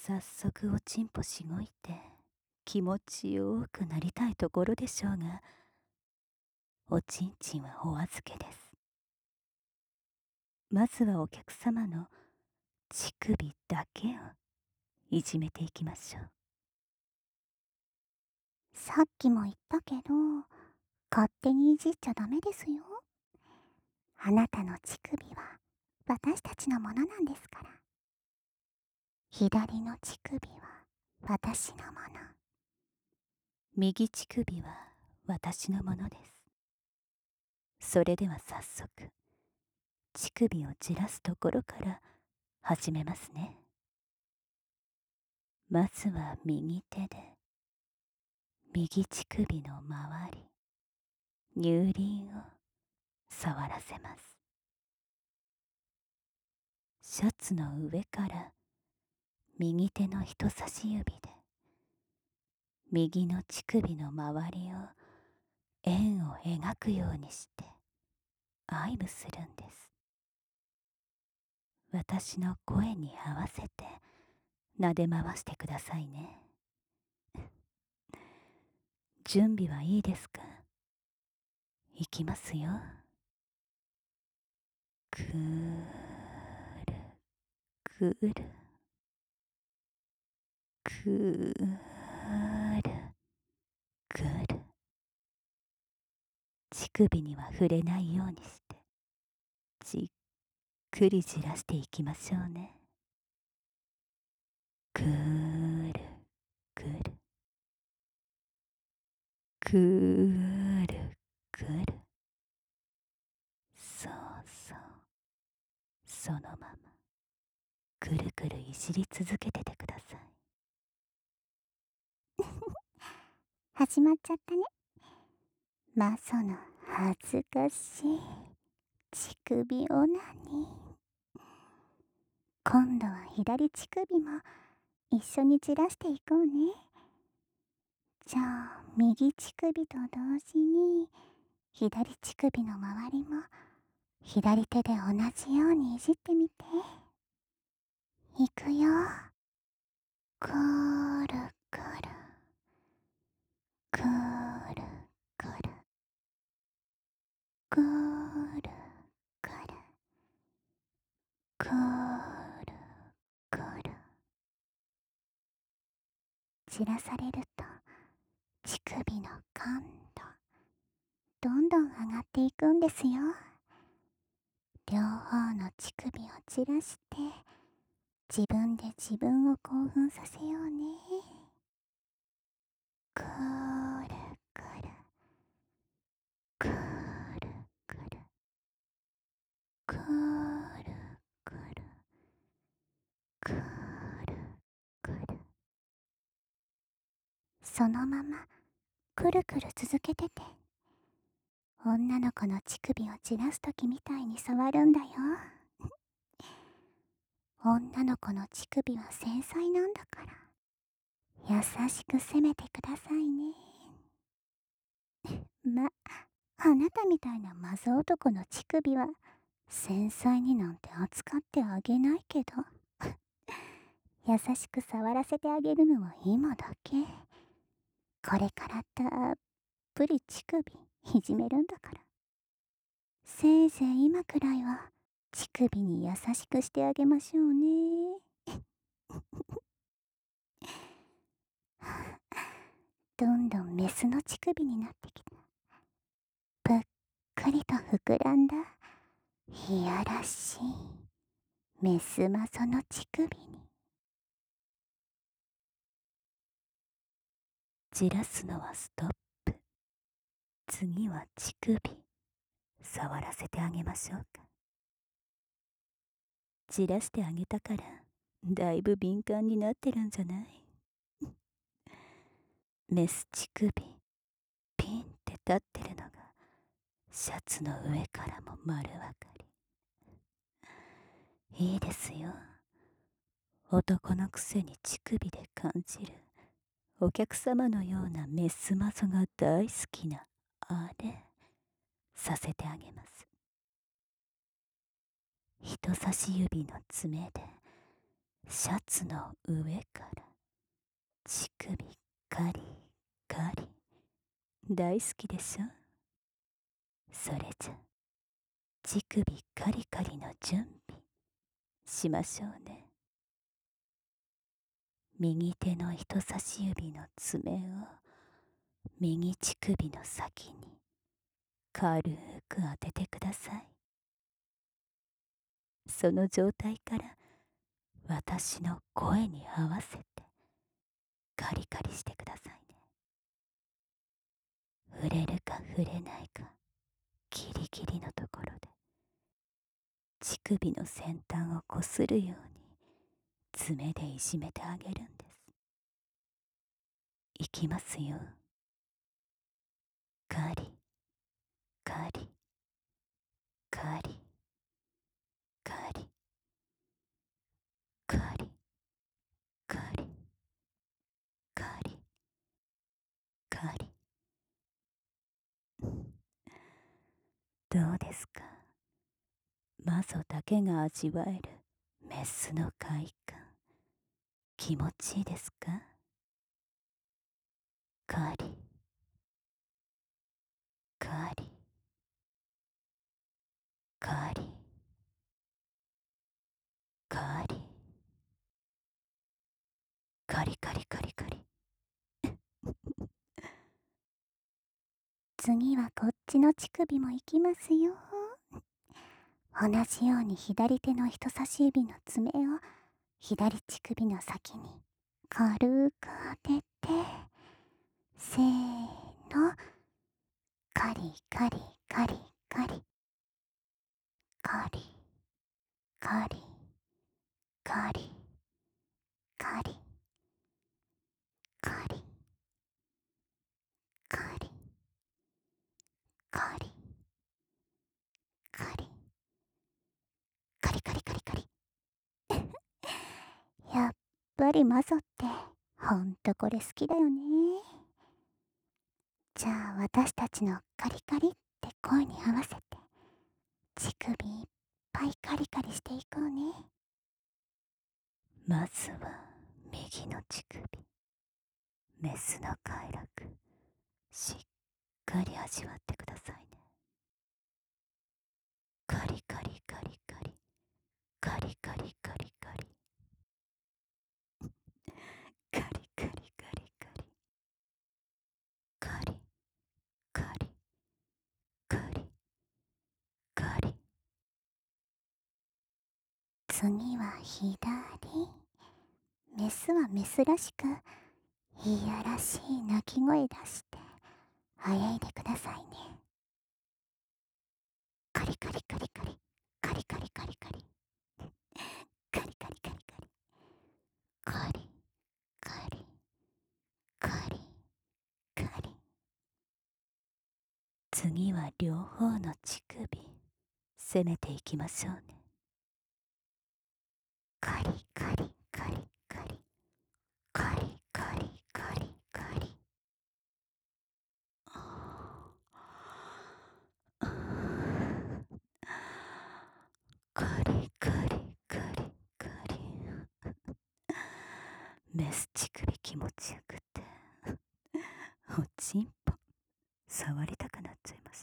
早速おちんぽしごいて気持ちよくなりたいところでしょうが、おちんちんはお預けです。まずはお客様の乳首だけをいじめていきましょう。 さっきも言ったけど、勝手にいじっちゃダメですよ。あなたの乳首は私たちのものなんですから。左の乳首は私のもの。 右乳首は私のものです。それでは早速、乳首をじらすところから始めますね。まずは右手で、右乳首の周り、乳輪を触らせます。シャツの上から右手の人差し指で、右の乳首の周りを円を描くようにして愛撫するんです。私の声に合わせて撫で回してくださいね。準備はいいですか？いきますよ。くるくるくるくる。乳首には触れないようにしてじっくりじらしていきましょうね。くるくるくるくる。そうそう、そのままくるくるいじり続けててください。 始まっちゃったね。まその恥ずかしい乳首オナニー。今度は左乳首も一緒にじらしていこうね。じゃあ右乳首と同時に左乳首の周りも左手で同じようにいじってみて。いくよ。くるくるくるくるくるくるくるくる。散らされると乳首の感度どんどん上がっていくんですよ。両方の乳首を散らして自分で自分を興奮させようね。くるくるくるくるくるくるくるくる。そのままくるくる続けてて。女の子の乳首を散らすときみたいに触るんだよ。女の子の乳首は繊細なんだから優しく攻めてくださいね。あなたみたいなマザ男の乳首は繊細になんて扱ってあげないけど優しく触らせてあげるのは今だけ。これからたっぷり乳首いじめるんだから、せいぜい今くらいは乳首に優しくしてあげましょうね。どんどんメスの乳首になってきた。ぷっくりと膨らんだいやらしいメスマソの乳首に。 じらすのはストップ。次は乳首触らせてあげましょうか。じらしてあげたからだいぶ敏感になってるんじゃない？メス乳首ピンって立ってるのがシャツの上からも丸わかり。いいですよ。男のくせに乳首で感じるお客様のようなメスマゾが大好きなあれさせてあげます。人差し指の爪でシャツの上から乳首カリカリ、大好きでしょ。それじゃ乳首カリカリの準備しましょうね。右手の人差し指の爪を右乳首の先に軽く当ててください。その状態から私の声に合わせてカリカリしてくださいね。触れるか触れないかギリギリのところで乳首の先端をこするように爪でいじめてあげるんです。いきますよ。カリカリカリカリカリカリカリカリ。どうですか。マゾだけが味わえるメスの快感、気持ちいいですか。カリカリカリカリカリカリカリカリ。 次はこっちの乳首も行きますよ。同じように左手の人差し指の爪を左乳首の先に軽く当てて、せーの、カリカリカリカリカリカリカリカリカリカリカリカリカリカリカリカリ。やっぱりマゾってほんとこれ好きだよね。じゃあ私たちのカリカリって声に合わせて乳首いっぱいカリカリしていこうね。 まずは右の乳首、メスの快楽しっかり味わってくださいね。カリカリカリカリカリカリカリカリカリカリカリカリカリカリカリカリ。 次は左。メスはメスらしくいやらしい鳴き声出してあやいでくださいね。カリカリカリカリカリカリカリカリカリカリカリカリカリカリカリカリ。 次は両方の乳首攻めていきましょうね。 カリカリカリカリカリカリカリカリ。 カリカリカリカリ。メス乳首気持ちよくておちんぽ触りたくなっちゃいました。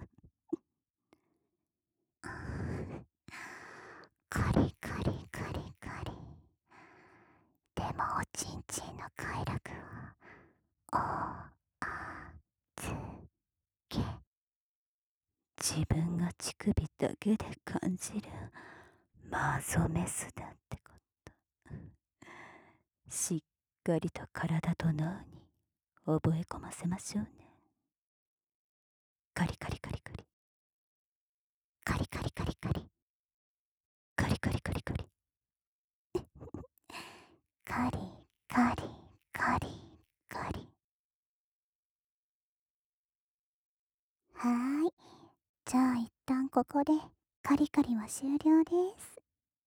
カリカリカリカリ。でもおちんちんの快楽をおあつけ。 自分が乳首だけで感じるマゾメスだってこと、しっかりと体と脳に覚え込ませましょうね。カリカリカリカリカリカリカリカリカリカリカリカリカリカリカリカリ。はーい。じゃあ一旦ここでカリカリは終了です。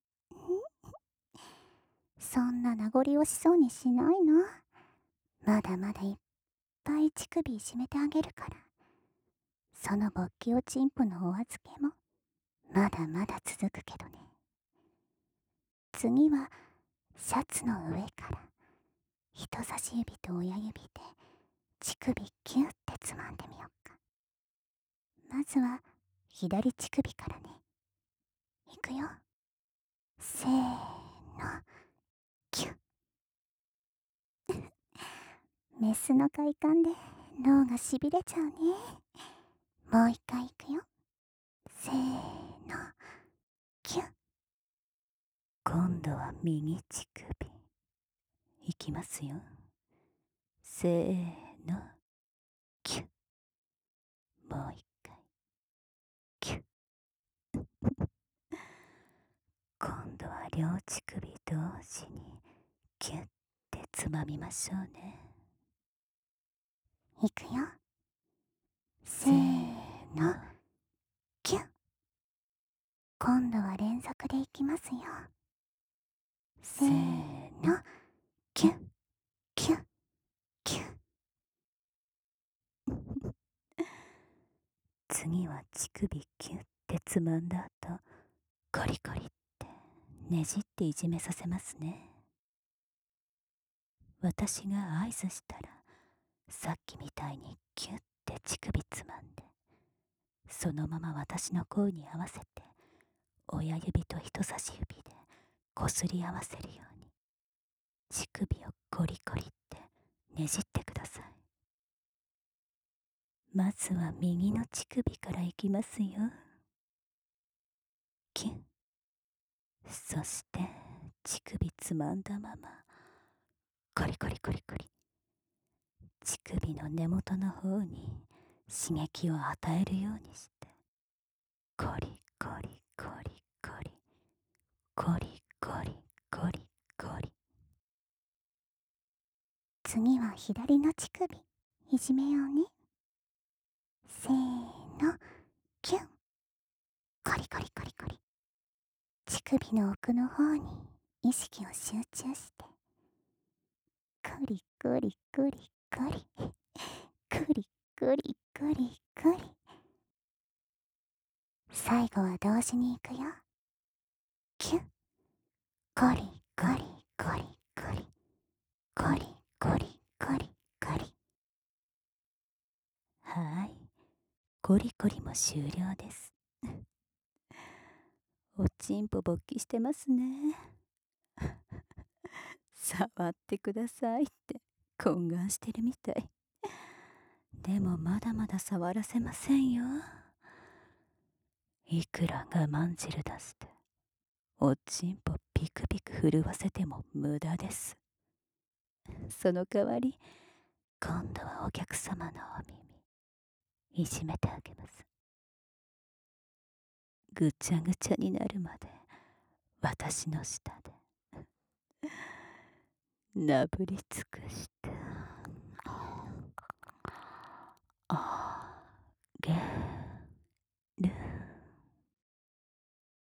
そんな名残惜しそうにしないの。まだまだいっぱい乳首いじめてあげるから。その勃起おちんぽのお預けもまだまだ続くけどね。次はシャツの上から人差し指と親指で乳首キュッてつまんでみよっか。まずは左乳首からね。いくよ。せーの、キュッ。メスの快感で脳がしびれちゃうね。もう一回いくよ。せーの、キュッ。 今度は右乳首。いきますよ。せーの、キュッ。もう一回、キュッ。今度は両乳首同時にキュッてつまみましょうね。 いくよ。せーの、キュッ。今度は連続でいきますよ。せーの、キュッ、キュッ、キュッ。 次は乳首キュッてつまんだ後、コリコリってねじっていじめさせますね。私が合図したら、さっきみたいにキュッて乳首つまんで、そのまま私の声に合わせて親指と人差し指でこすり合わせるように乳首をコリコリってねじってください。まずは右の乳首からいきますよ。キュッ。そして乳首つまんだままコリコリコリコリ、乳首の根元の方に刺激を与えるようにして、コリコリコリコリ、コリコリコリコリ。 次は左の乳首いじめようね。せーの、キュン。コリコリコリコリ。乳首の奥の方に意識を集中して、コリコリコリコリ、コリコリコリコリ。最後は同時にいくよ。キュン。コリコリコリコリ、コリコリコリコリ。 はい、コリコリも終了です。おちんぽ勃起してますね。触ってくださいって懇願してるみたい。でもまだまだ触らせませんよ。いくら我慢汁出しておちんぽピクピク震わせても無駄です。その代わり今度はお客様のお耳いじめてあげます。ぐちゃぐちゃになるまで私の下でなぶり尽くして